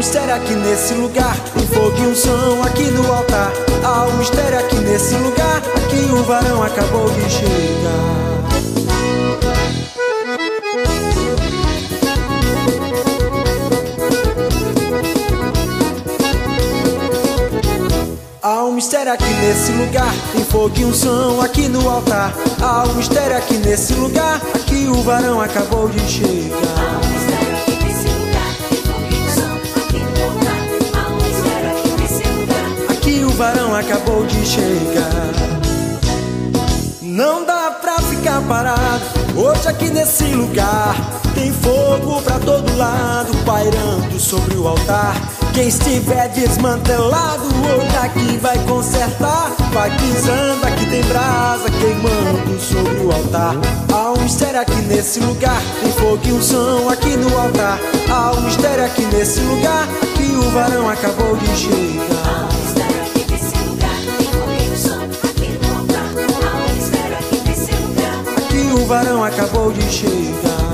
mistério aqui nesse lugar, tem fogo e unção aqui no altar. Há um mistério aqui nesse lugar, aqui o varão acabou de chegar. Há um mistério aqui nesse lugar, tem fogo e unção aqui no altar. Há um mistério aqui nesse lugar, aqui o varão acabou de chegar. Há um mistério aqui nesse lugar, tem fogo e unção aqui no altar. Há um mistério aqui nesse lugar, aqui o varão acabou de chegar. Não dá pra ficar parado, hoje aqui nesse lugar tem fogo pra todo lado, pairando sobre o altar. Quem estiver desmantelado, hoje aqui vai consertar. Vai pisando, aqui tem brasa queimando sobre o altar. Há um mistério aqui nesse lugar, tem fogo e unção aqui no altar. Há um mistério aqui nesse lugar, aqui o varão acabou de chegar. há um mistério aqui nesse lugar, tem fogo e unção aqui no altar. Há um mistério aqui nesse lugar, Aqui o varão acabou de chegar.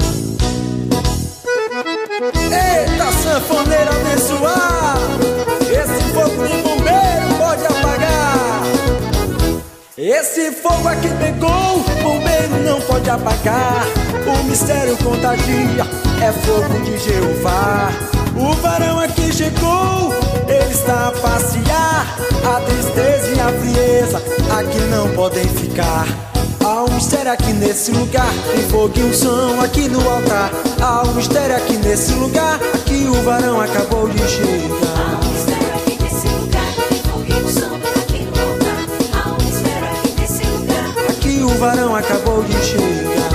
Eita, sanfoneira abençoada, esse fogo nem bombeiro pode apagar. Esse fogo aqui pegou, bombeiro não pode apagar. O mistério contagia, é fogo de Jeová. O varão aqui chegou, ele está a passear. A tristeza e a frieza aqui não podem ficar. Há um mistério aqui nesse lugar, tem fogo e unção aqui no altar. Há um mistério aqui nesse lugar, aqui o varão acabou de há chegar. um mistério aqui nesse lugar, tem fogo e unção aqui no altar. Há um mistério aqui nesse lugar, Aqui o varão acabou de chegar.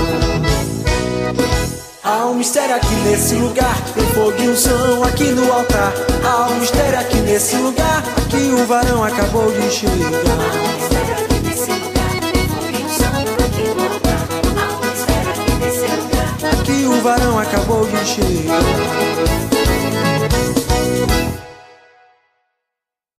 Há um mistério aqui nesse lugar, tem fogo e unção aqui no altar. Há um mistério aqui nesse lugar, aqui o varão acabou de chegar. há um mistério aqui nesse lugar, tem fogo e unção aqui no altar. Há um mistério aqui nesse lugar, Aqui o varão acabou de chegar.